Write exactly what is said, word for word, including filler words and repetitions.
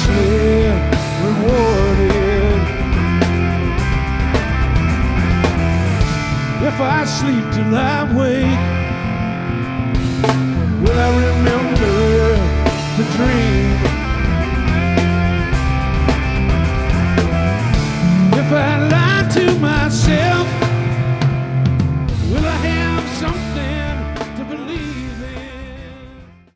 richly rewarded. If I sleep till I wake, will I remember